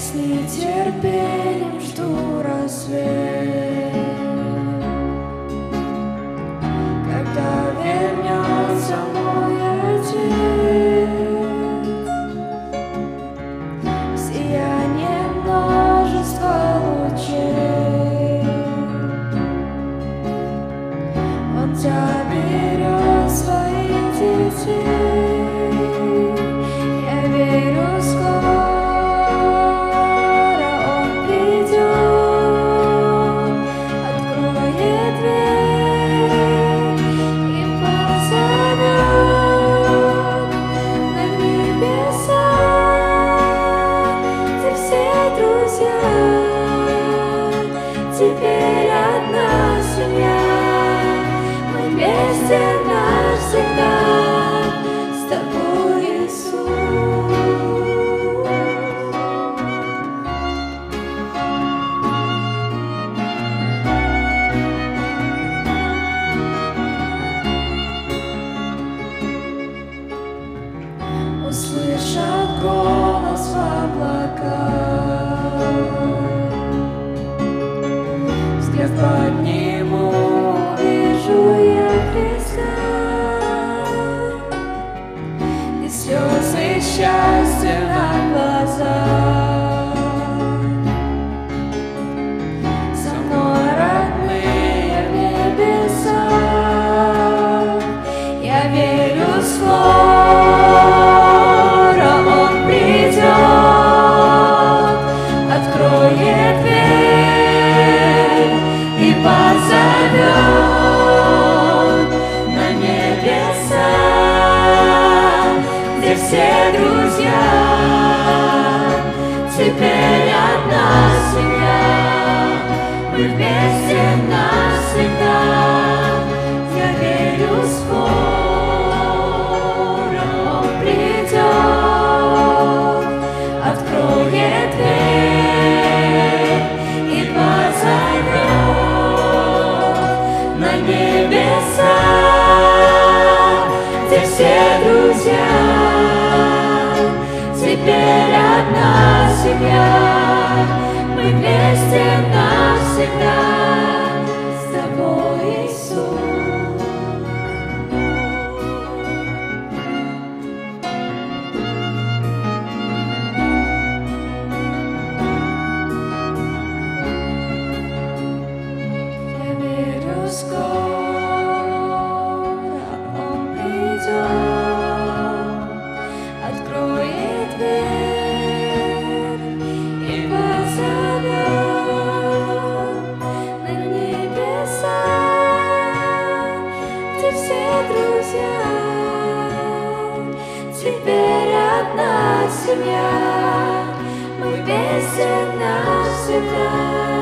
с нетерпением жду рассвет, когда вернется мой Отец. Сияние множества лучей Он заберет своих детей. Я верю, скоро Он придет, откроет дверь и позовет на небеса, где все друзья теперь одна семья. Мы вместе навсегда с Тобой, Иисус. Услышат голос в облаках, взгляд подниму, вижу я Христа, и слезы счастья на глазах. Со мной родные в небесах. Я верю, скоро Он придет, откроет дверь и позовет на небеса, где все друзья теперь одна семья. Мы вместе навсегда. Я верю, скоро Он придет, откроет дверь и позовет на небеса, где все друзья теперь одна семья. Мы вместе навсегда с Тобой, Иисус. Я верю, скоро Он придет, откроет дверь и позовет на небеса, где все друзья теперь одна семья. Мы вместе навсегда.